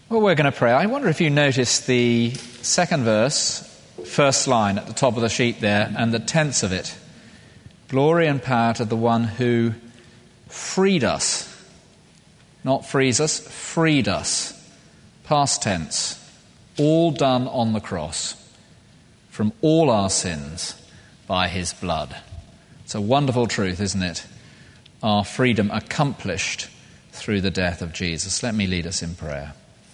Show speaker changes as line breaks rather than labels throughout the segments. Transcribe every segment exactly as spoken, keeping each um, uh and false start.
Well, we're going to pray. I wonder if you noticed the second verse, first line at the top of the sheet there, and the tense of it. Glory and power to the one who freed us. Not frees us, freed us. Past tense. All done on the cross. From all our sins by his blood. It's a wonderful truth, isn't it? Our freedom accomplished through the death of Jesus. Let me lead us in prayer.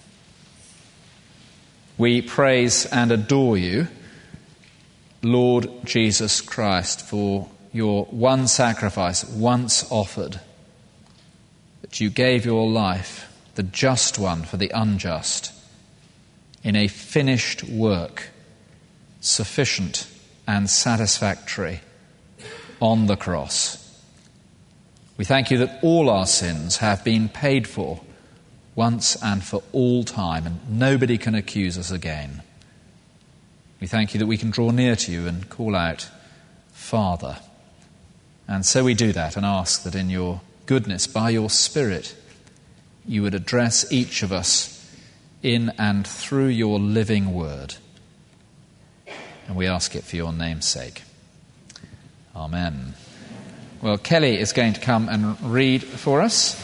We praise and adore you, Lord Jesus Christ, for your one sacrifice once offered, that you gave your life, the just one for the unjust, in a finished work, sufficient and satisfactory, on the cross. We thank you that all our sins have been paid for once and for all time, and nobody can accuse us again. We thank you that we can draw near to you and call out, Father. And so we do that and ask that in your goodness, by your Spirit, you would address each of us in and through your living word. And we ask it for your name's sake. Amen. Well, Kelly is going to come and read for us.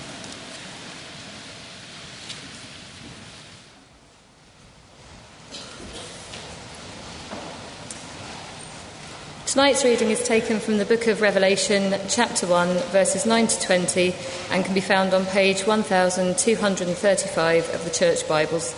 Tonight's reading is taken from the book of Revelation, chapter one, verses nine to twenty, and can be found on page twelve thirty-five of the Church Bibles.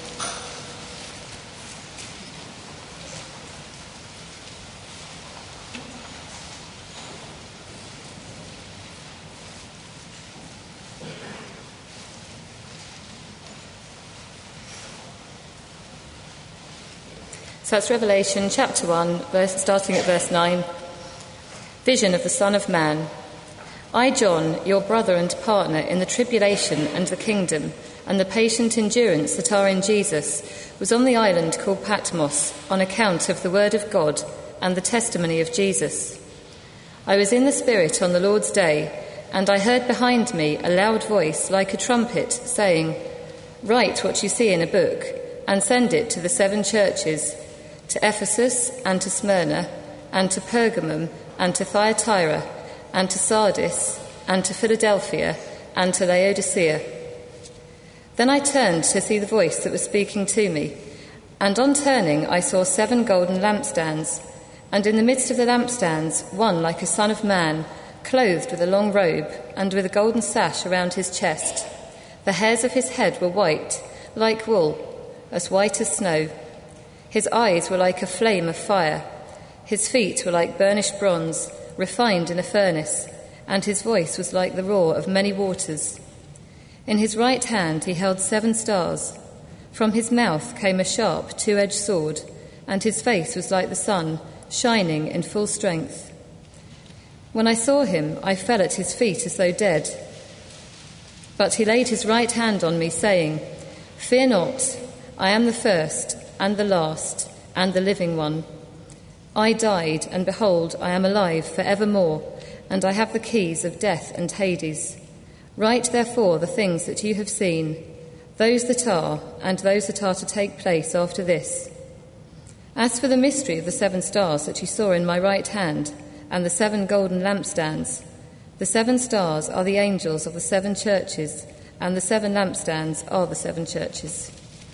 So that's Revelation chapter one, verse, starting at verse nine. Vision of the Son of Man. I, John, your brother and partner in the tribulation and the kingdom and the patient endurance that are in Jesus, was on the island called Patmos on account of the word of God and the testimony of Jesus. I was in the Spirit on the Lord's day, and I heard behind me a loud voice like a trumpet saying, Write what you see in a book and send it to the seven churches, to Ephesus and to Smyrna and to Pergamum and to Thyatira and to Sardis and to Philadelphia and to Laodicea. Then I turned to see the voice that was speaking to me, and on turning I saw seven golden lampstands, and in the midst of the lampstands one like a son of man, clothed with a long robe and with a golden sash around his chest. The hairs of his head were white, like wool, as white as snow. His eyes were like a flame of fire. His feet were like burnished bronze, refined in a furnace, and his voice was like the roar of many waters. In his right hand he held seven stars. From his mouth came a sharp, two-edged sword, and his face was like the sun, shining in full strength. When I saw him, I fell at his feet as though dead. But he laid his right hand on me, saying, Fear not, I am the first and the last, and the living one. I died, and behold, I am alive for evermore, and I have the keys of death and Hades. Write therefore the things that you have seen, those that are, and those that are to take place after this. As for the mystery of the seven stars that you saw in my right hand, and the seven golden lampstands, the seven stars are the angels of the seven churches, and the seven lampstands are the seven churches.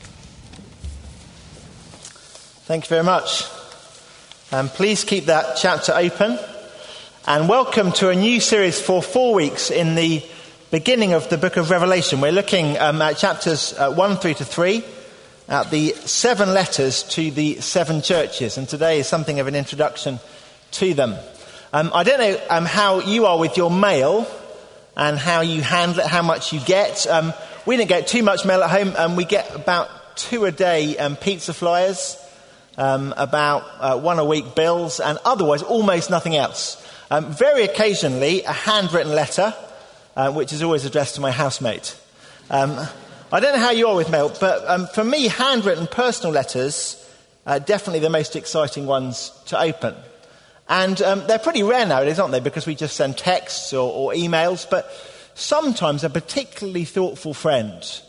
Thank you very much. Um, please keep that chapter open. And welcome to a new series for four weeks in the beginning of the book of Revelation. We're looking um, at chapters uh, one through to three, at the seven letters to the seven churches. And today is something of an introduction to them. Um, I don't know um, how you are with your mail and how you handle it, how much you get. Um, we don't get too much mail at home. Um, we get about two a day um, pizza flyers. Um, about uh, one a week bills, and otherwise almost nothing else. Um, very occasionally a handwritten letter, uh, which is always addressed to my housemate. Um, I don't know how you are with mail, but um, for me, handwritten personal letters are definitely the most exciting ones to open. And um, they're pretty rare nowadays, aren't they? Because we just send texts or, or emails, but sometimes a particularly thoughtful friend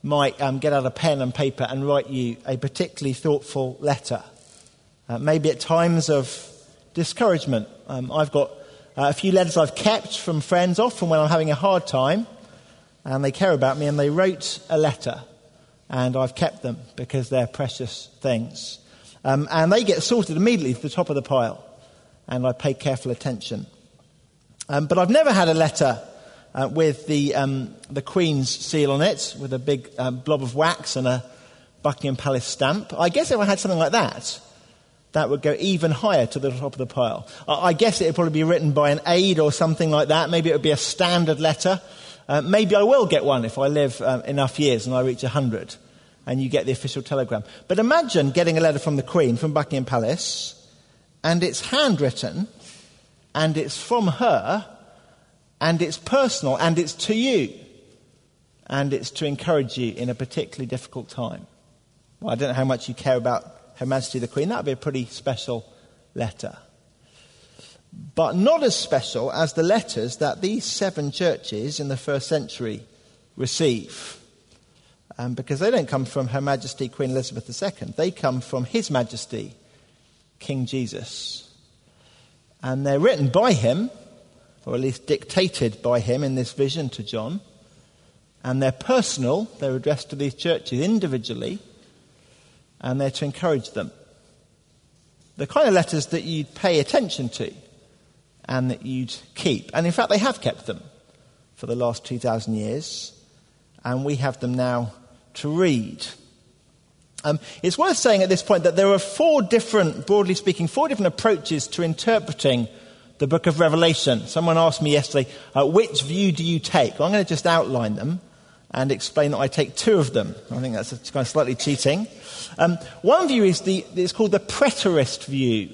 might um, get out a pen and paper and write you a particularly thoughtful letter. Uh, maybe at times of discouragement. Um, I've got uh, a few letters I've kept from friends, often when I'm having a hard time, and they care about me, and they wrote a letter, and I've kept them because they're precious things. Um, and they get sorted immediately to the top of the pile, and I pay careful attention. Um, but I've never had a letter uh, with the um, the Queen's seal on it, with a big um, blob of wax and a Buckingham Palace stamp. I guess if I had something like that, that would go even higher to the top of the pile. I, I guess it would probably be written by an aide or something like that. Maybe it would be a standard letter. Uh, maybe I will get one if I live um, enough years and I reach one hundred, and you get the official telegram. But imagine getting a letter from the Queen, from Buckingham Palace, and it's handwritten, and it's from her, and it's personal, and it's to you, and it's to encourage you in a particularly difficult time. Well, I don't know how much you care about Her Majesty the Queen. That would be a pretty special letter. But not as special as the letters that these seven churches in the first century receive. Um, because they don't come from Her Majesty Queen Elizabeth the Second. They come from His Majesty King Jesus. And they're written by him, or at least dictated by him in this vision to John. And they're personal. They're addressed to these churches individually. And they're to encourage them. The kind of letters that you'd pay attention to and that you'd keep. And in fact, they have kept them for the last two thousand years. And we have them now to read. Um, it's worth saying at this point that there are four different, broadly speaking, four different approaches to interpreting the book of Revelation. Someone asked me yesterday, uh, which view do you take? Well, I'm going to just outline them and explain that I take two of them. I think that's kind of slightly cheating. Um, one view is the, it's called the preterist view.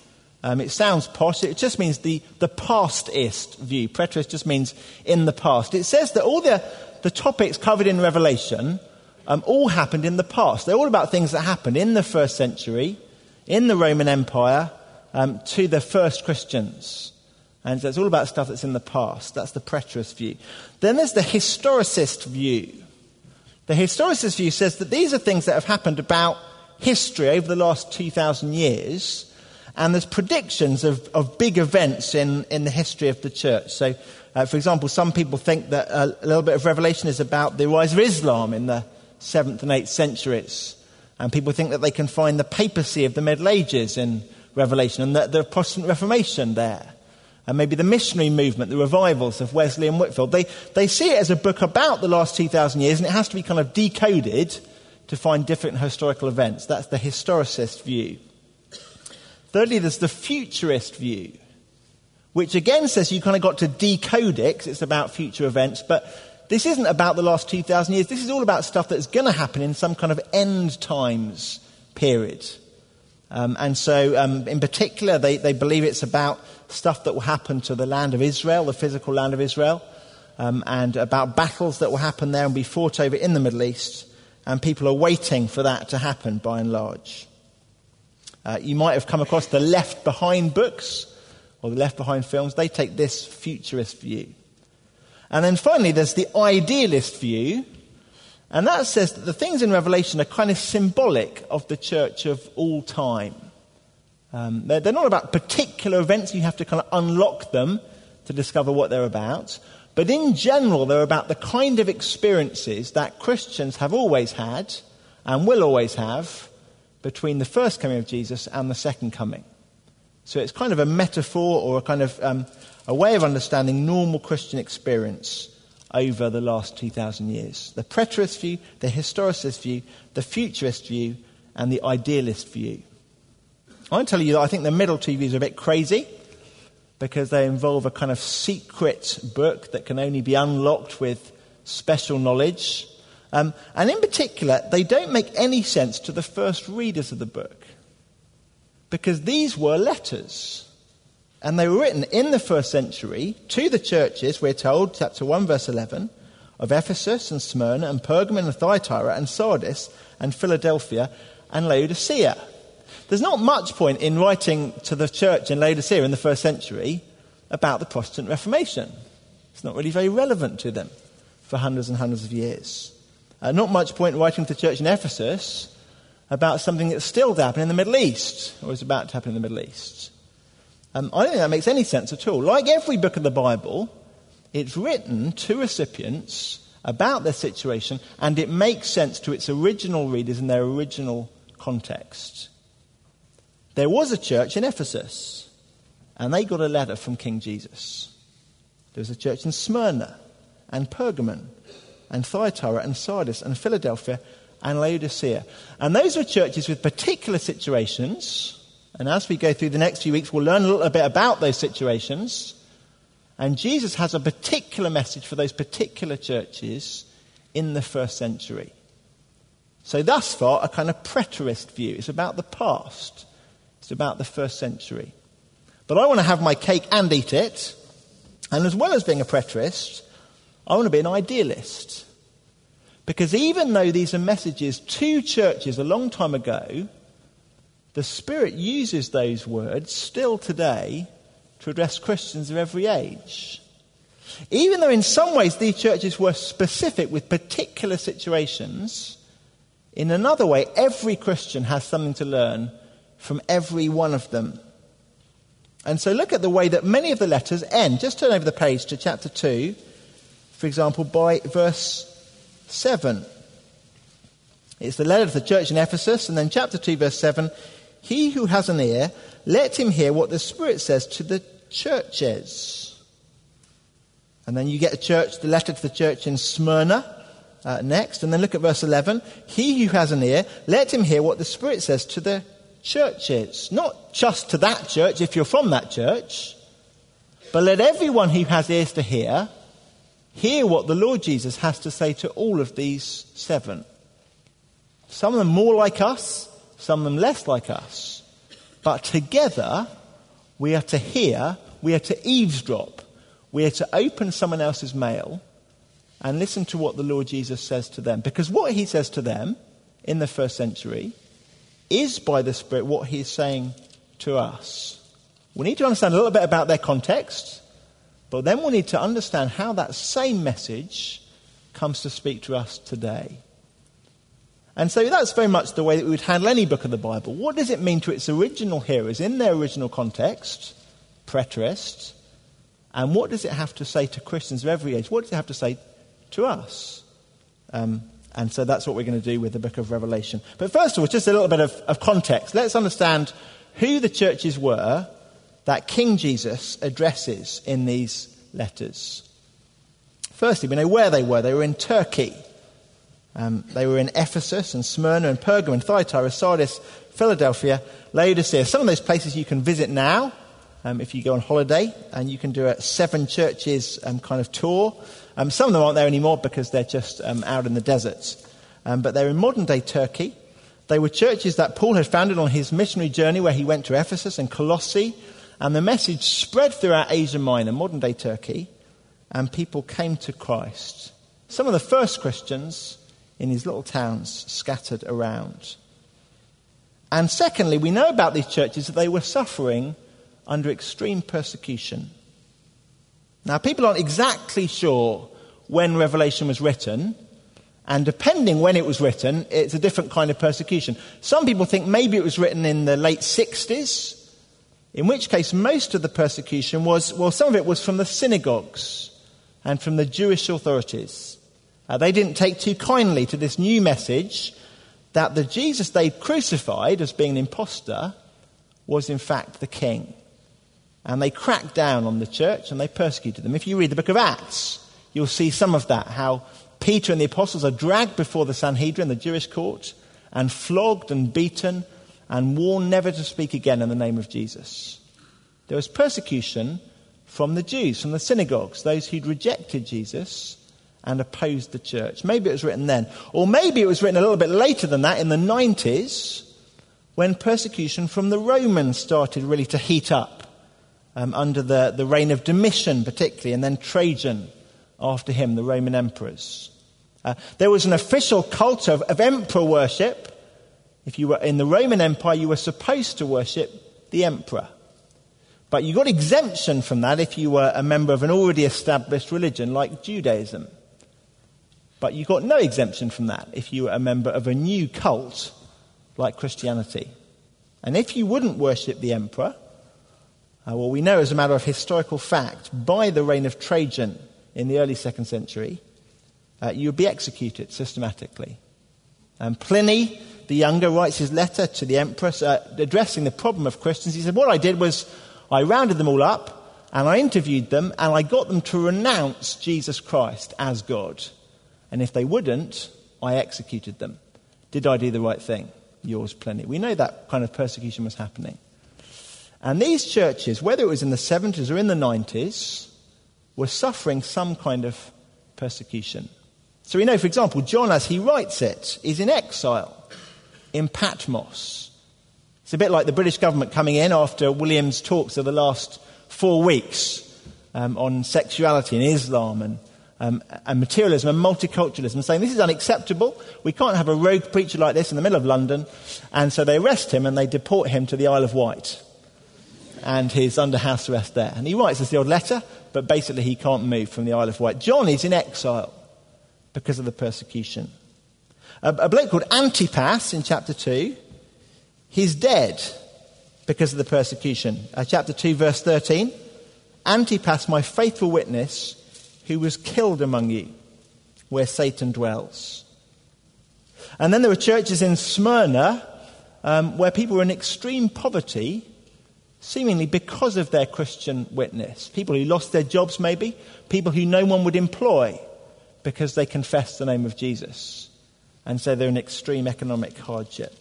Um, it sounds posh. It just means the, the pastist view. Preterist just means in the past. It says that all the, the topics covered in Revelation um, all happened in the past. They're all about things that happened in the first century, in the Roman Empire, um, to the first Christians. And so it's all about stuff that's in the past. That's the preterist view. Then there's the historicist view. The historicist view says that these are things that have happened about history over the last two thousand years, and there's predictions of, of big events in, in the history of the church. So, uh, for example, some people think that a, a little bit of Revelation is about the rise of Islam in the seventh and eighth centuries. And people think that they can find the papacy of the Middle Ages in Revelation, and the, the Protestant Reformation there. And maybe the missionary movement, the revivals of Wesley and Whitefield. They, they see it as a book about the last two thousand years, and it has to be kind of decoded to find different historical events. That's the historicist view. Thirdly, there's the futurist view, which again says you kind of got to decode it because it's about future events. But this isn't about the last two thousand years. This is all about stuff that's going to happen in some kind of end times period. Um, and so, um, in particular, they, they believe it's about stuff that will happen to the land of Israel, the physical land of Israel, um, and about battles that will happen there and be fought over in the Middle East. And people are waiting for that to happen, by and large. Uh, you might have come across the Left Behind books, or the Left Behind films. They take this futurist view. And then finally, there's the idealist view. And that says that the things in Revelation are kind of symbolic of the church of all time. Um, they're, they're not about particular events. You have to kind of unlock them to discover what they're about. But in general, they're about the kind of experiences that Christians have always had and will always have between the first coming of Jesus and the second coming. So it's kind of a metaphor or a kind of um, a way of understanding normal Christian experience over the last two thousand years. The preterist view, the historicist view, the futurist view, and the idealist view. I want to tell you that I think the middle two views are a bit crazy because they involve a kind of secret book that can only be unlocked with special knowledge. Um, and in particular, they don't make any sense to the first readers of the book because these were letters. And they were written in the first century to the churches, we're told, chapter one, verse eleven, of Ephesus and Smyrna and Pergamon and Thyatira and Sardis and Philadelphia and Laodicea. There's not much point in writing to the church in Laodicea in the first century about the Protestant Reformation. It's not really very relevant to them for hundreds and hundreds of years. Uh, not much point writing to the church in Ephesus about something that's still to happen in the Middle East, or is about to happen in the Middle East. Um, I don't think that makes any sense at all. Like every book of the Bible, it's written to recipients about their situation, and it makes sense to its original readers in their original context. There was a church in Ephesus, and they got a letter from King Jesus. There was a church in Smyrna, and Pergamon, and Thyatira, and Sardis, and Philadelphia, and Laodicea. And those were churches with particular situations, and as we go through the next few weeks, we'll learn a little bit about those situations. And Jesus has a particular message for those particular churches in the first century. So thus far, a kind of preterist view. It's about the past. It's about the first century. But I want to have my cake and eat it. And as well as being a preterist, I want to be an idealist. Because even though these are messages to churches a long time ago, the Spirit uses those words still today to address Christians of every age. Even though in some ways these churches were specific with particular situations, in another way, every Christian has something to learn from every one of them. And so look at the way that many of the letters end. Just turn over the page to chapter two, for example, by verse seven. It's the letter to the church in Ephesus, and then chapter two, verse seven, he who has an ear, let him hear what the Spirit says to the churches. And then you get a church, the letter to the church in Smyrna uh, next. And then look at verse eleven. He who has an ear, let him hear what the Spirit says to the churches. Not just to that church, if you're from that church, but let everyone who has ears to hear, hear what the Lord Jesus has to say to all of these seven. Some of them more like us, some of them less like us. But together, we are to hear, we are to eavesdrop, we are to open someone else's mail and listen to what the Lord Jesus says to them. Because what he says to them in the first century is by the Spirit what he is saying to us. We need to understand a little bit about their context, but then we need to understand how that same message comes to speak to us today. And so that's very much the way that we would handle any book of the Bible. What does it mean to its original hearers in their original context, preterists, and what does it have to say to Christians of every age? What does it have to say to us? Um, and so that's what we're going to do with the book of Revelation. But first of all, just a little bit of, of context. Let's understand who the churches were that King Jesus addresses in these letters. Firstly, we know where they were. They were in Turkey. Um, they were in Ephesus and Smyrna and Pergamum and Thyatira, Sardis, Philadelphia, Laodicea. Some of those places you can visit now um, if you go on holiday, and you can do a seven churches um, kind of tour. Um, some of them aren't there anymore because they're just um, out in the deserts. Um, but they're in modern-day Turkey. They were churches that Paul had founded on his missionary journey where he went to Ephesus and Colossae. And the message spread throughout Asia Minor, modern-day Turkey, and people came to Christ. Some of the first Christians in these little towns scattered around. And secondly, we know about these churches that they were suffering under extreme persecution. Now, people aren't exactly sure when Revelation was written, and depending when it was written, it's a different kind of persecution. Some people think maybe it was written in the late sixties, in which case most of the persecution was, well, some of it was from the synagogues and from the Jewish authorities. Uh, they didn't take too kindly to this new message that the Jesus they'd crucified as being an imposter was in fact the king. And they cracked down on the church and they persecuted them. If you read the book of Acts, you'll see some of that, how Peter and the apostles are dragged before the Sanhedrin, the Jewish court, and flogged and beaten and warned never to speak again in the name of Jesus. There was persecution from the Jews, from the synagogues, those who'd rejected Jesus and opposed the church. Maybe it was written then. Or maybe it was written a little bit later than that, in the nineties, when persecution from the Romans started really to heat up, um, under the, the reign of Domitian particularly, and then Trajan after him, the Roman emperors. Uh, there was an official cult of, of emperor worship. If you were in the Roman Empire, you were supposed to worship the emperor. But you got exemption from that if you were a member of an already established religion like Judaism. But you got no exemption from that if you were a member of a new cult like Christianity. And if you wouldn't worship the emperor, uh, well, we know as a matter of historical fact, by the reign of Trajan in the early second century, uh, you would be executed systematically. And Pliny the Younger writes his letter to the empress uh, addressing the problem of Christians. He said, what I did was I rounded them all up and I interviewed them and I got them to renounce Jesus Christ as God. And if they wouldn't, I executed them. Did I do the right thing? Yours, Pliny. We know that kind of persecution was happening. And these churches, whether it was in the seventies or in the nineties, were suffering some kind of persecution. So we know, for example, John, as he writes it, is in exile in Patmos. It's a bit like the British government coming in after William's talks of the last four weeks um, on sexuality and Islam and, um, and materialism and multiculturalism, saying this is unacceptable. We can't have a rogue preacher like this in the middle of London. And so they arrest him and they deport him to the Isle of Wight. And he's under house arrest there. And he writes us the odd letter, but basically he can't move from the Isle of Wight. John is in exile because of the persecution. A, a bloke called Antipas in chapter two, he's dead because of the persecution. Uh, chapter two, verse thirteen. Antipas, my faithful witness, who was killed among you, where Satan dwells. And then there were churches in Smyrna um, where people were in extreme poverty, seemingly because of their Christian witness. People who lost their jobs maybe, people who no one would employ because they confessed the name of Jesus. And so they're in extreme economic hardship.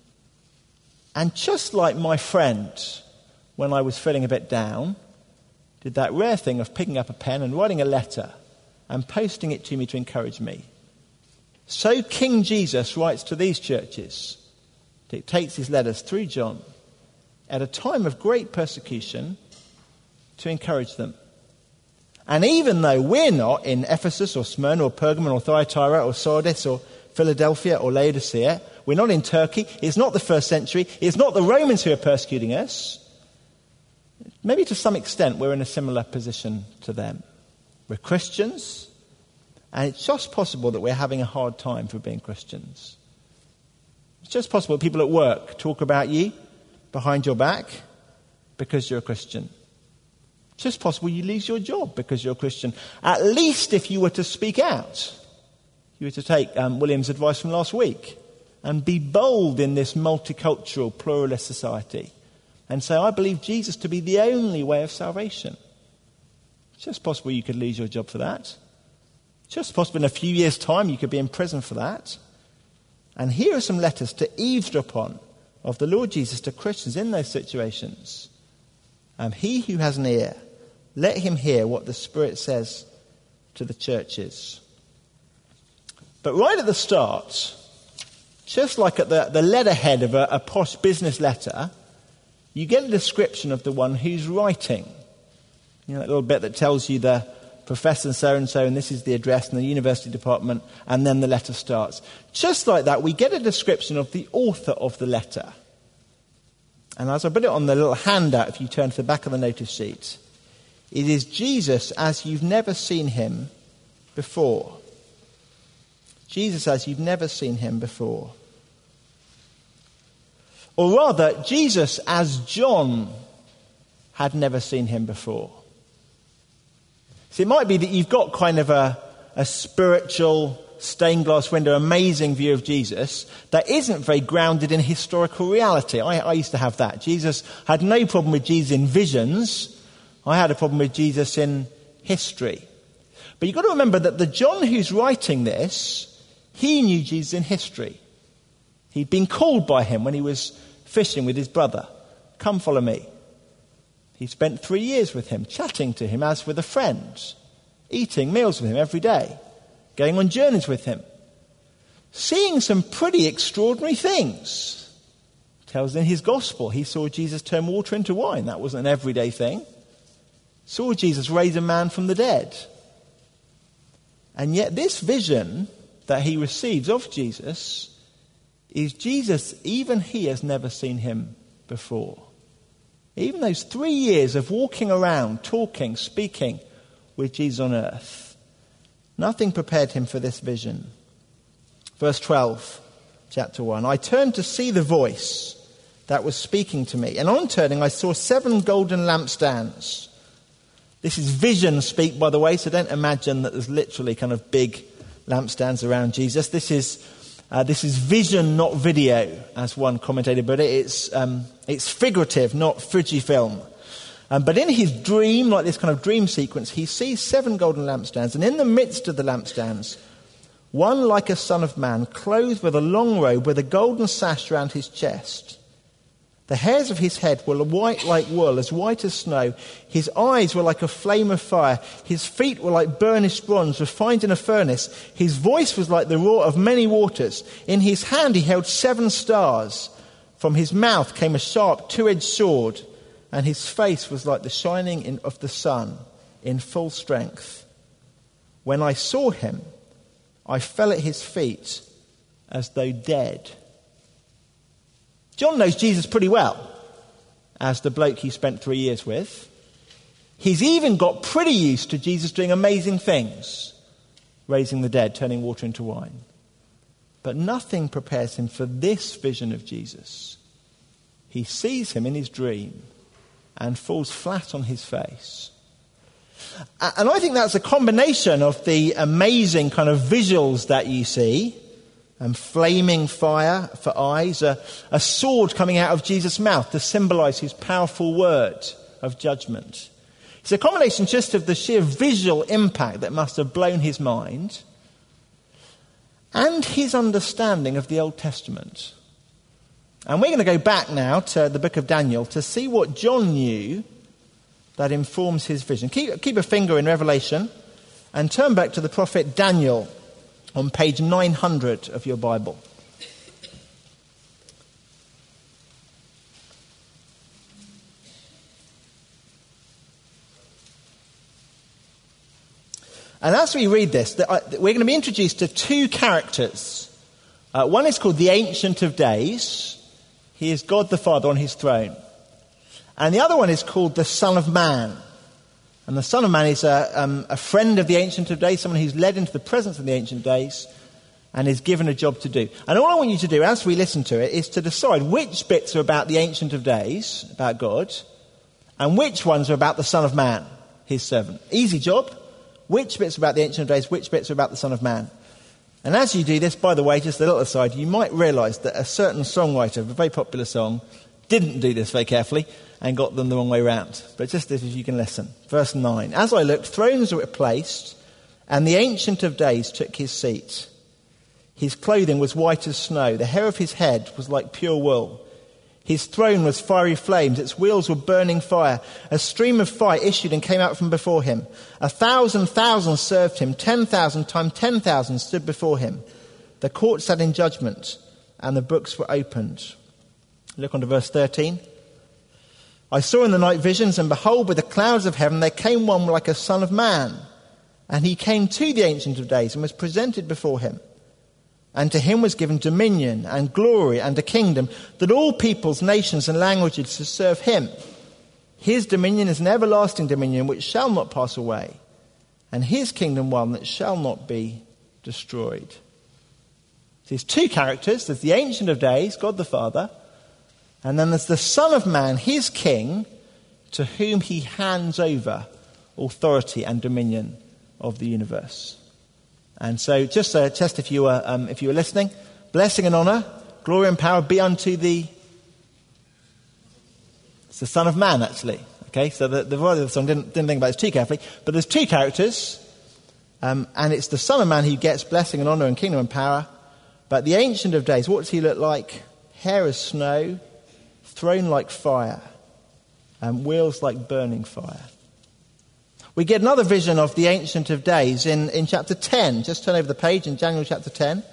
And just like my friend, when I was feeling a bit down, did that rare thing of picking up a pen and writing a letter and posting it to me to encourage me, so King Jesus writes to these churches, dictates his letters through John, at a time of great persecution, to encourage them. And even though we're not in Ephesus or Smyrna or Pergamon or Thyatira or Sardis or Philadelphia or Laodicea, we're not in Turkey, it's not the first century, it's not the Romans who are persecuting us, maybe to some extent we're in a similar position to them. We're Christians, and it's just possible that we're having a hard time for being Christians. It's just possible that people at work talk about you behind your back because you're a Christian. It's just possible you lose your job because you're a Christian. At least if you were to speak out, you were to take um, William's advice from last week and be bold in this multicultural, pluralist society and say, I believe Jesus to be the only way of salvation. It's just possible you could lose your job for that. It's just possible in a few years' time you could be in prison for that. And here are some letters to eavesdrop on of the Lord Jesus to Christians in those situations. Um, he who has an ear, let him hear what the Spirit says to the churches. But right at the start, just like at the, the letterhead of a, a posh business letter, you get a description of the one who's writing. You know, that little bit that tells you the professor so-and-so, and this is the address and the university department, and then the letter starts. Just like that, we get a description of the author of the letter. And as I put it on the little handout, if you turn to the back of the notice sheet, it is Jesus as you've never seen him before. Jesus as you've never seen him before. Or rather, Jesus as John had never seen him before. So it might be that you've got kind of a, a spiritual, stained glass window, amazing view of Jesus that isn't very grounded in historical reality. I, I used to have that. Jesus had no problem with Jesus in visions. I had a problem with Jesus in history. But you've got to remember that the John who's writing this, he knew Jesus in history. He'd been called by him when he was fishing with his brother. Come follow me. He spent three years with him, chatting to him as with a friend, eating meals with him every day, going on journeys with him, seeing some pretty extraordinary things. Tells in his gospel he saw Jesus turn water into wine. That wasn't an everyday thing. Saw Jesus raise a man from the dead. And yet this vision that he receives of Jesus is Jesus, even he has never seen him before. Even those three years of walking around, talking, speaking with Jesus on earth, Nothing prepared him for this vision. Verse twelve, chapter one. I turned to see the voice that was speaking to me. And on turning, I saw seven golden lampstands. This is vision speak, by the way, so don't imagine that there's literally kind of big lampstands around Jesus. This is uh, this is vision, not video, as one commentator put it. It's, um, it's figurative, not Fujifilm. Um, but in his dream, like this kind of dream sequence, he sees seven golden lampstands. And in the midst of the lampstands, one like a son of man, clothed with a long robe with a golden sash round his chest. The hairs of his head were white like wool, as white as snow. His eyes were like a flame of fire. His feet were like burnished bronze, refined in a furnace. His voice was like the roar of many waters. In his hand he held seven stars. From his mouth came a sharp two-edged sword, and his face was like the shining in, of the sun in full strength. When I saw him, I fell at his feet as though dead. John knows Jesus pretty well, as the bloke he spent three years with. He's even got pretty used to Jesus doing amazing things, raising the dead, turning water into wine. But nothing prepares him for this vision of Jesus. He sees him in his dream and falls flat on his face. And I think that's a combination of the amazing kind of visuals that you see, and flaming fire for eyes, a, a sword coming out of Jesus' mouth to symbolize his powerful word of judgment. It's a combination just of the sheer visual impact that must have blown his mind and his understanding of the Old Testament. And we're going to go back now to the book of Daniel to see what John knew that informs his vision. Keep, keep a finger in Revelation and turn back to the prophet Daniel on page nine hundred of your Bible. And as we read this, we're going to be introduced to two characters. Uh, one is called the Ancient of Days. He is God the Father on his throne. And the other one is called the Son of Man. And the Son of Man is a, um, a friend of the Ancient of Days, someone who's led into the presence of the Ancient of Days and is given a job to do. And all I want you to do as we listen to it is to decide which bits are about the Ancient of Days, about God, and which ones are about the Son of Man, his servant. Easy job. Which bits are about the Ancient of Days, which bits are about the Son of Man. And as you do this, by the way, just a little aside, you might realise that a certain songwriter of a very popular song didn't do this very carefully and got them the wrong way round. But just as you can listen. Verse nine. As I looked, thrones were placed, and the Ancient of Days took his seat. His clothing was white as snow. The hair of his head was like pure wool. His throne was fiery flames. Its wheels were burning fire. A stream of fire issued and came out from before him. A thousand thousand served him. Ten thousand times ten thousand stood before him. The court sat in judgment, and the books were opened. Look on to verse thirteen. I saw in the night visions, and behold, with the clouds of heaven there came one like a son of man. And he came to the Ancient of Days and was presented before him. And to him was given dominion and glory and a kingdom, that all peoples, nations and languages should serve him. His dominion is an everlasting dominion which shall not pass away, and his kingdom one that shall not be destroyed. So there's two characters. There's the Ancient of Days, God the Father, and then there's the Son of Man, his king, to whom he hands over authority and dominion of the universe. And so, just a test if you were um, if you were listening, blessing and honour, glory and power be unto the. It's the Son of Man, actually. Okay, so the the writer of the song didn't didn't think about this too carefully, but there's two characters, um, and it's the Son of Man who gets blessing and honour and kingdom and power. But the Ancient of Days, what does he look like? Hair as snow, throne like fire, and wheels like burning fire. We get another vision of the Ancient of Days in, in chapter ten. Just turn over the page in Daniel chapter ten.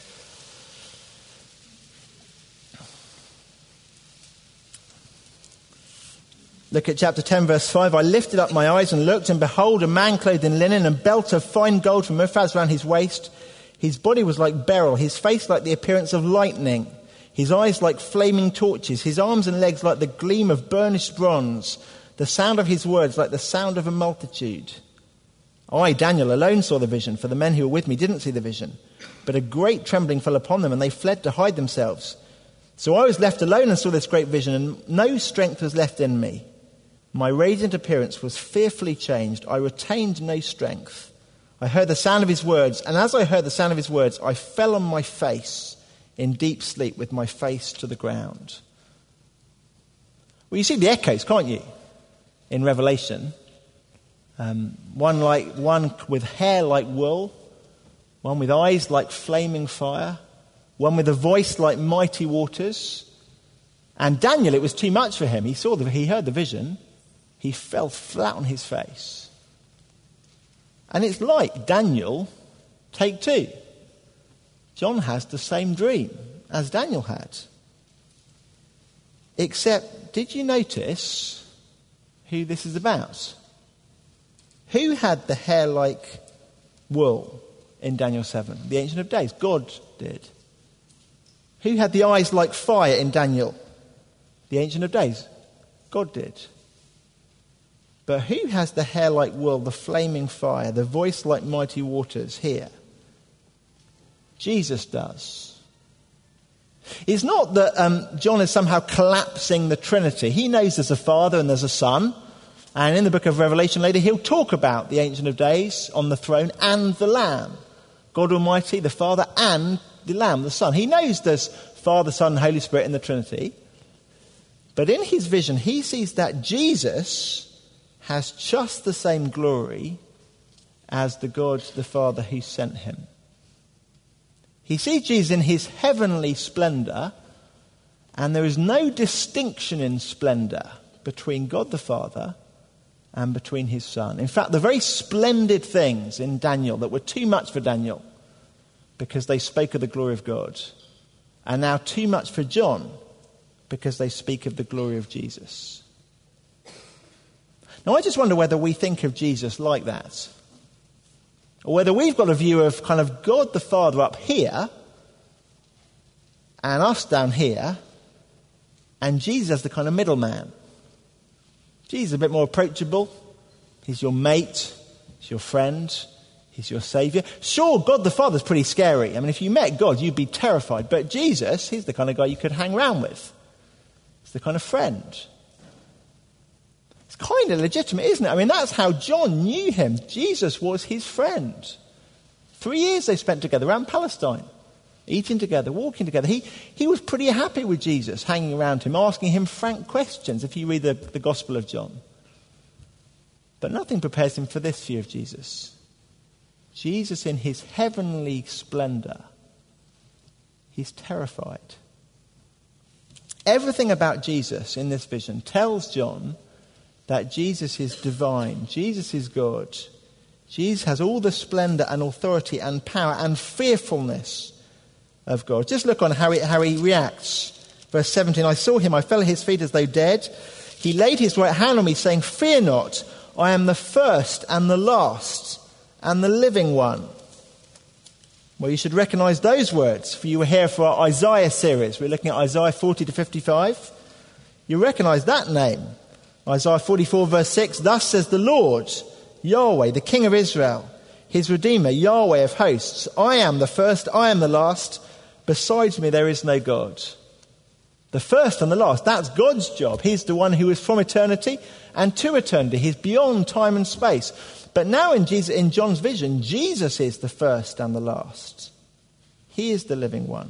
Look at chapter ten, verse five. I lifted up my eyes and looked, and behold, a man clothed in linen and belt of fine gold from Uphaz round his waist. His body was like beryl, his face like the appearance of lightning, his eyes like flaming torches, his arms and legs like the gleam of burnished bronze, the sound of his words like the sound of a multitude. I, Daniel, alone saw the vision, for the men who were with me didn't see the vision. But a great trembling fell upon them, and they fled to hide themselves. So I was left alone and saw this great vision, and no strength was left in me. My radiant appearance was fearfully changed. I retained no strength. I heard the sound of his words, and as I heard the sound of his words, I fell on my face in deep sleep with my face to the ground. Well, you see the echoes, can't you, in Revelation? Um, one like one with hair like wool, one with eyes like flaming fire, one with a voice like mighty waters. And Daniel, it was too much for him. He saw the, he heard the vision. He fell flat on his face. And it's like Daniel, take two. John has the same dream as Daniel had. Except, did you notice who this is about? Who had the hair like wool in Daniel seven? The Ancient of Days. God did. Who had the eyes like fire in Daniel? The Ancient of Days. God did. But who has the hair like wool, the flaming fire, the voice like mighty waters here? Jesus does. It's not that um, John is somehow collapsing the Trinity. He knows there's a Father and there's a Son. And in the book of Revelation later, he'll talk about the Ancient of Days on the throne and the Lamb. God Almighty, the Father, and the Lamb, the Son. He knows there's Father, Son, and Holy Spirit in the Trinity. But in his vision, he sees that Jesus has just the same glory as the God, the Father, who sent him. He sees Jesus in his heavenly splendor, and there is no distinction in splendor between God the Father and between his Son. In fact, the very splendid things in Daniel that were too much for Daniel because they spoke of the glory of God are now too much for John because they speak of the glory of Jesus. Now, I just wonder whether we think of Jesus like that, or whether we've got a view of kind of God the Father up here and us down here, and Jesus as the kind of middleman. Jesus is a bit more approachable. He's your mate. He's your friend. He's your saviour. Sure, God the Father's pretty scary. I mean, if you met God, you'd be terrified. But Jesus, he's the kind of guy you could hang around with. He's the kind of friend. It's kind of legitimate, isn't it? I mean, that's how John knew him. Jesus was his friend. Three years they spent together around Palestine, eating together, walking together. He he was pretty happy with Jesus, hanging around him, asking him frank questions, if you read the, the Gospel of John. But nothing prepares him for this view of Jesus. Jesus in his heavenly splendor, he's terrified. Everything about Jesus in this vision tells John that Jesus is divine, Jesus is God. Jesus has all the splendor and authority and power and fearfulness of God. Just look on how he, how he reacts. Verse seventeen, I saw him, I fell at his feet as though dead. He laid his right hand on me, saying, fear not, I am the first and the last and the living one. Well, you should recognize those words, for you were here for our Isaiah series. We're looking at Isaiah forty to fifty-five. You recognize that name. Isaiah forty-four verse six, thus says the Lord, Yahweh, the King of Israel, his Redeemer, Yahweh of hosts. I am the first, I am the last. Besides me there is no God. The first and the last, that's God's job. He's the one who is from eternity and to eternity. He's beyond time and space. But now in Jesus, in John's vision, Jesus is the first and the last. He is the living one.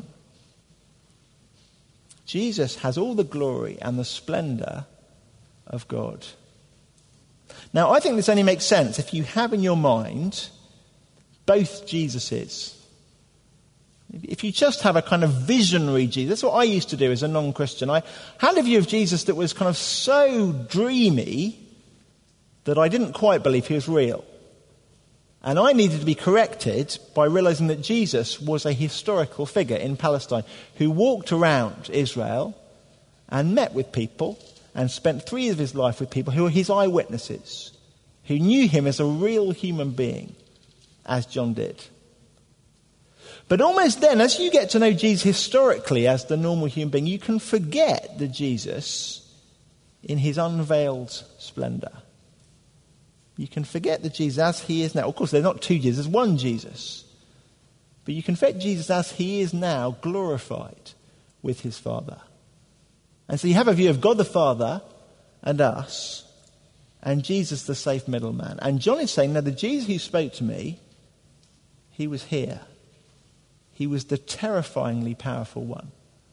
Jesus has all the glory and the splendor of God. Now, I think this only makes sense if you have in your mind both Jesuses. If you just have a kind of visionary Jesus, that's what I used to do as a non-Christian. I had a view of Jesus that was kind of so dreamy that I didn't quite believe he was real. And I needed to be corrected by realizing that Jesus was a historical figure in Palestine who walked around Israel and met with people and spent three years of his life with people who were his eyewitnesses, who knew him as a real human being, as John did. But almost then, as you get to know Jesus historically as the normal human being, you can forget the Jesus in his unveiled splendor. You can forget the Jesus as he is now. Of course, there's not two Jesus, there's one Jesus. But you can forget Jesus as he is now, glorified with his Father. And so you have a view of God the Father and us, and Jesus the safe middleman. And John is saying, no, the Jesus who spoke to me, he was here. He was the terrifyingly powerful one.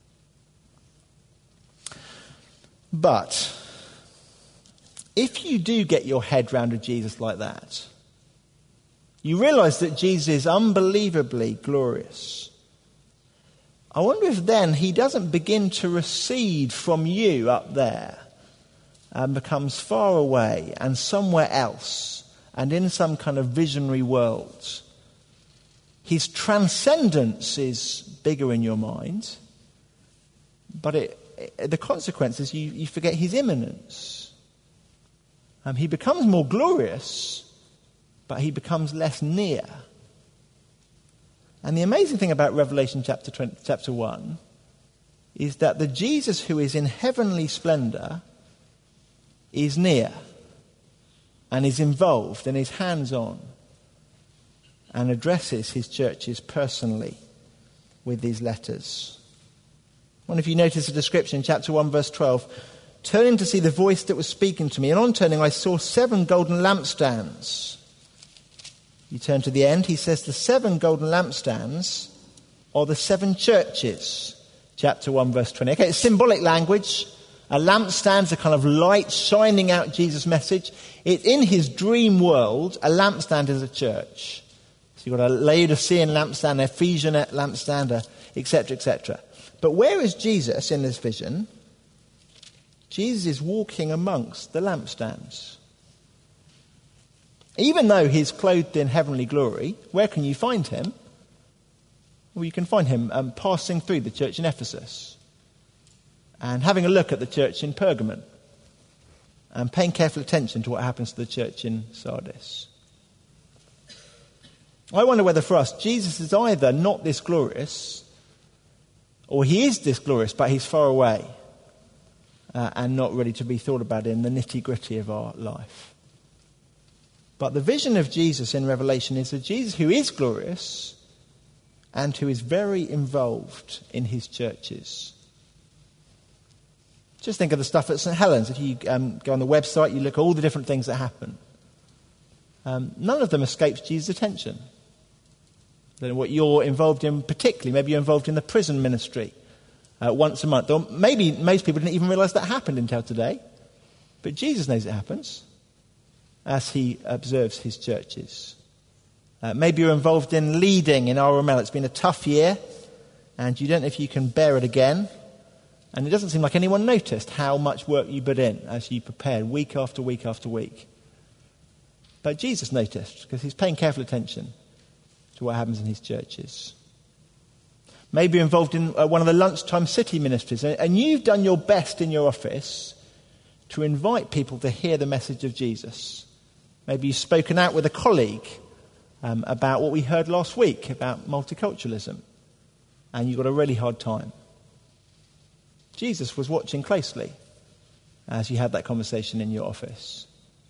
But if you do get your head round a Jesus like that, you realise that Jesus is unbelievably glorious. I wonder if then he doesn't begin to recede from you up there and becomes far away and somewhere else and in some kind of visionary world. His transcendence is bigger in your mind, but it, it, the consequence is you, you forget his immanence. Um, he becomes more glorious, but he becomes less near. And the amazing thing about Revelation chapter twenty, chapter one is that the Jesus who is in heavenly splendour is near and is involved and is hands-on and addresses his churches personally with these letters. I wonder if you notice the description, chapter one, verse twelve. Turning to see the voice that was speaking to me, and on turning I saw seven golden lampstands. You turn to the end, he says the seven golden lampstands are the seven churches. Chapter one, verse twenty. Okay, it's symbolic language. A lampstand's a kind of light shining out Jesus' message. It, in his dream world, a lampstand is a church. So you've got a Laodicean lampstand, an Ephesian lampstand, et cetera, et cetera. But where is Jesus in this vision? Jesus is walking amongst the lampstands. Even though he's clothed in heavenly glory, where can you find him? Well, you can find him um, passing through the church in Ephesus and having a look at the church in Pergamon and paying careful attention to what happens to the church in Sardis. I wonder whether for us, Jesus is either not this glorious, or he is this glorious, but he's far away uh, and not ready to be thought about in the nitty-gritty of our life. But the vision of Jesus in Revelation is a Jesus who is glorious and who is very involved in his churches. Just think of the stuff at St Helens. If you um, go on the website, you look at all the different things that happen. Um, none of them escapes Jesus' attention. I don't know what you're involved in particularly. Maybe you're involved in the prison ministry uh, once a month. Or maybe most people didn't even realise that happened until today. But Jesus knows it happens as he observes his churches. Uh, maybe you're involved in leading in R M L. It's been a tough year and you don't know if you can bear it again. And it doesn't seem like anyone noticed how much work you put in as you prepared week after week after week. But Jesus noticed because he's paying careful attention to what happens in his churches. Maybe you're involved in uh, one of the lunchtime city ministries and, and you've done your best in your office to invite people to hear the message of Jesus. Maybe you've spoken out with a colleague um, about what we heard last week about multiculturalism and you've got a really hard time. Jesus was watching closely as you had that conversation in your office.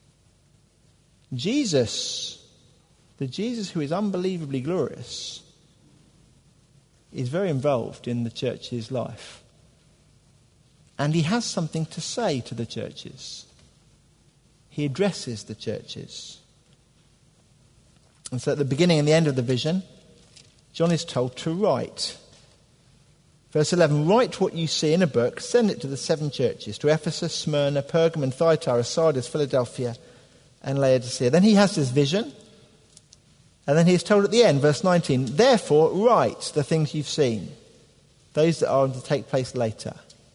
Jesus, the Jesus who is unbelievably glorious, is very involved in the church's life. And he has something to say to the churches. He addresses the churches. And so at the beginning and the end of the vision, John is told to write. Verse eleven, write what you see in a book, send it to the seven churches, to Ephesus, Smyrna, Pergamon, Thyatira, Sardis, Philadelphia, and Laodicea. Then he has this vision, and then he is told at the end, verse nineteen, therefore write the things you've seen, those that are to take place later.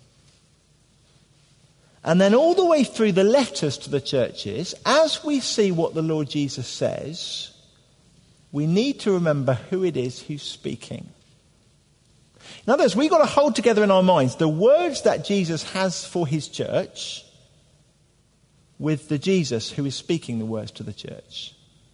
And then all the way through the letters to the churches, as we see what the Lord Jesus says, we need to remember who it is who's speaking. In other words, we've got to hold together in our minds the words that Jesus has for his church with the Jesus who is speaking the words to the church.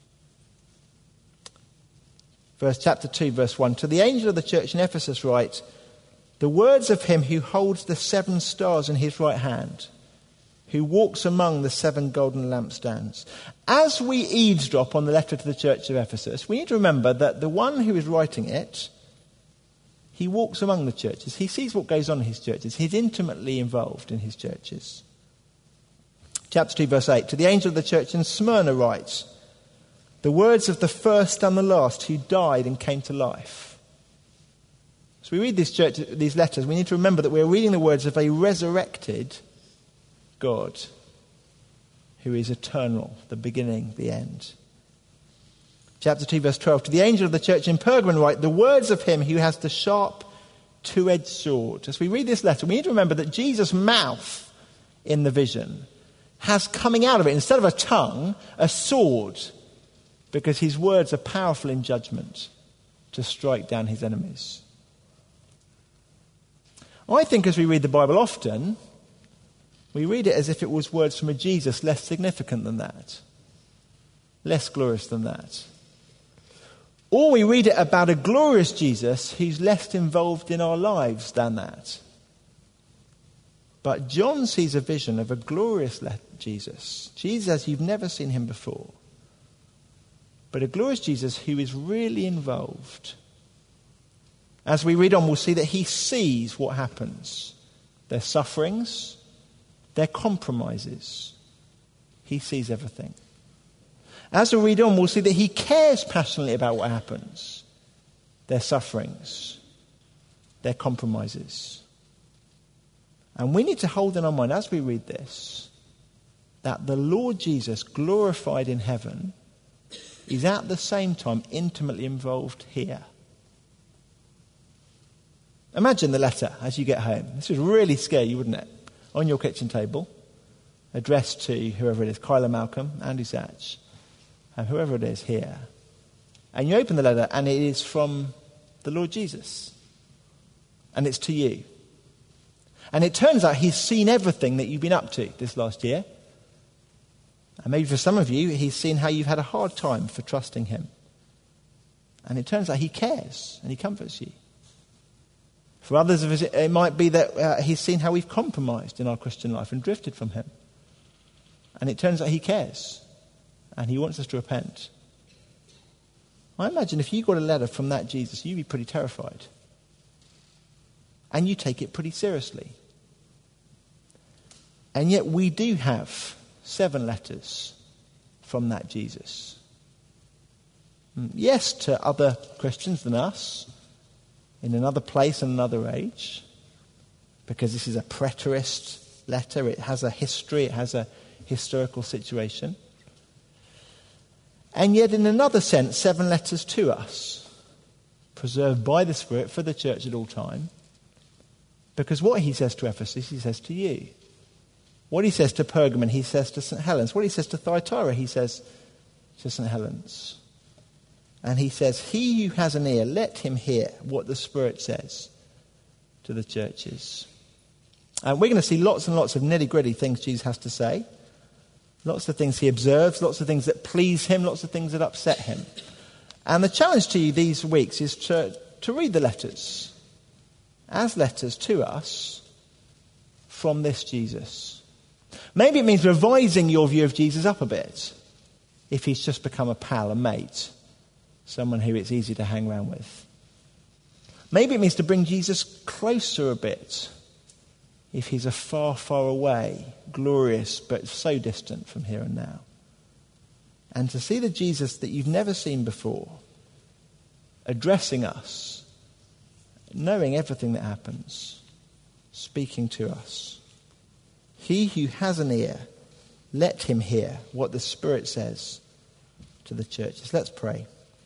Verse chapter two, verse one, to the angel of the church in Ephesus write, the words of him who holds the seven stars in his right hand, who walks among the seven golden lampstands. As we eavesdrop on the letter to the church of Ephesus, we need to remember that the one who is writing it, he walks among the churches. He sees what goes on in his churches. He's intimately involved in his churches. Chapter two, verse eight. To the angel of the church in Smyrna writes, the words of the first and the last who died and came to life. As we read these, church, these letters, we need to remember that we're reading the words of a resurrected God who is eternal, the beginning, the end. Chapter two, verse twelve. To the angel of the church in Pergamon write, the words of him who has the sharp two-edged sword. As we read this letter, we need to remember that Jesus' mouth in the vision has coming out of it, instead of a tongue, a sword, because his words are powerful in judgment to strike down his enemies. I think as we read the Bible often, we read it as if it was words from a Jesus less significant than that, less glorious than that. Or we read it about a glorious Jesus who's less involved in our lives than that. But John sees a vision of a glorious Jesus, Jesus as you've never seen him before. But a glorious Jesus who is really involved. As we read on, we'll see that he sees what happens. Their sufferings, their compromises. He sees everything. As we read on, we'll see that he cares passionately about what happens. Their sufferings, their compromises. And we need to hold in our mind, as we read this, that the Lord Jesus, glorified in heaven, is at the same time intimately involved here. Imagine the letter as you get home. This would really scare you, wouldn't it? On your kitchen table, addressed to whoever it is, Kyla Malcolm, Andy Satch, and whoever it is here. And you open the letter and it is from the Lord Jesus. And it's to you. And it turns out he's seen everything that you've been up to this last year. And maybe for some of you, he's seen how you've had a hard time for trusting him. And it turns out he cares and he comforts you. For others of us, it might be that uh, he's seen how we've compromised in our Christian life and drifted from him. And it turns out he cares and he wants us to repent. I imagine if you got a letter from that Jesus, you'd be pretty terrified. And you take it pretty seriously. And yet we do have seven letters from that Jesus. Yes, to other Christians than us, in another place and another age, because this is a preterist letter. It has a history, it has a historical situation. And yet, in another sense, seven letters to us, preserved by the Spirit for the church at all time. Because what he says to Ephesus, he says to you. What he says to Pergamon, he says to Saint Helens. What he says to Thyatira, he says to Saint Helens. And he says, he who has an ear, let him hear what the Spirit says to the churches. And we're going to see lots and lots of nitty-gritty things Jesus has to say. Lots of things he observes, lots of things that please him, lots of things that upset him. And the challenge to you these weeks is to, to read the letters as letters to us from this Jesus. Maybe it means revising your view of Jesus up a bit if he's just become a pal, a mate, someone who it's easy to hang around with. Maybe it means to bring Jesus closer a bit if he's a far, far away, glorious, but so distant from here and now. And to see the Jesus that you've never seen before, addressing us, knowing everything that happens, speaking to us. He who has an ear, let him hear what the Spirit says to the churches. Let's pray.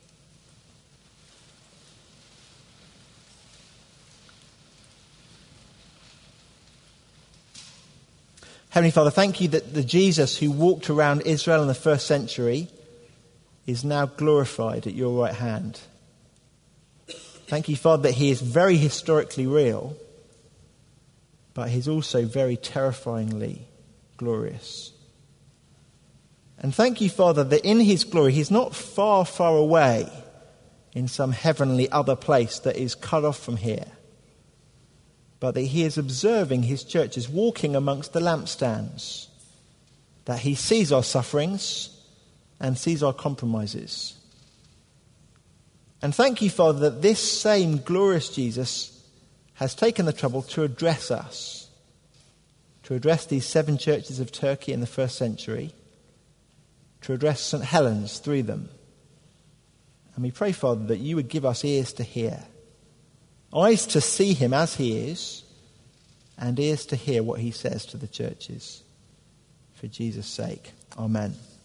Heavenly Father, thank you that the Jesus who walked around Israel in the first century is now glorified at your right hand. Thank you, Father, that he is very historically real, but he's also very terrifyingly glorious. And thank you, Father, that in his glory he's not far, far away in some heavenly other place that is cut off from here, but that he is observing his churches, walking amongst the lampstands, that he sees our sufferings and sees our compromises. And thank you, Father, that this same glorious Jesus has taken the trouble to address us, to address these seven churches of Turkey in the first century, to address Saint Helens through them. And we pray, Father, that you would give us ears to hear, eyes to see him as he is, and ears to hear what he says to the churches. For Jesus' sake. Amen.